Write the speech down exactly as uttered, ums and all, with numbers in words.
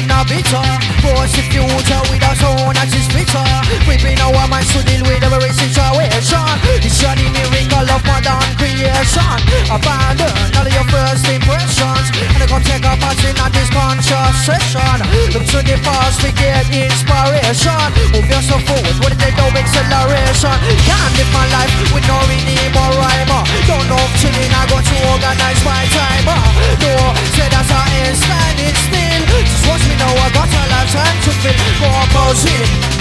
in a bitter. Force the future with a sound that is bitter. Whipping our minds to deal with every situation. It's the miracle of modern creation. Abandon all of your first impressions, and I gonna take a part in this conscious session. Look to the past, we get inspiration. Move yourself forward, what did they do? Acceleration. Can't live my life with no redeem or rhyme. Don't know if chilling, I got to organize my time. No, say that's how I ain't standing still. Just watch me now, I got a lifetime to fill. Go opposite.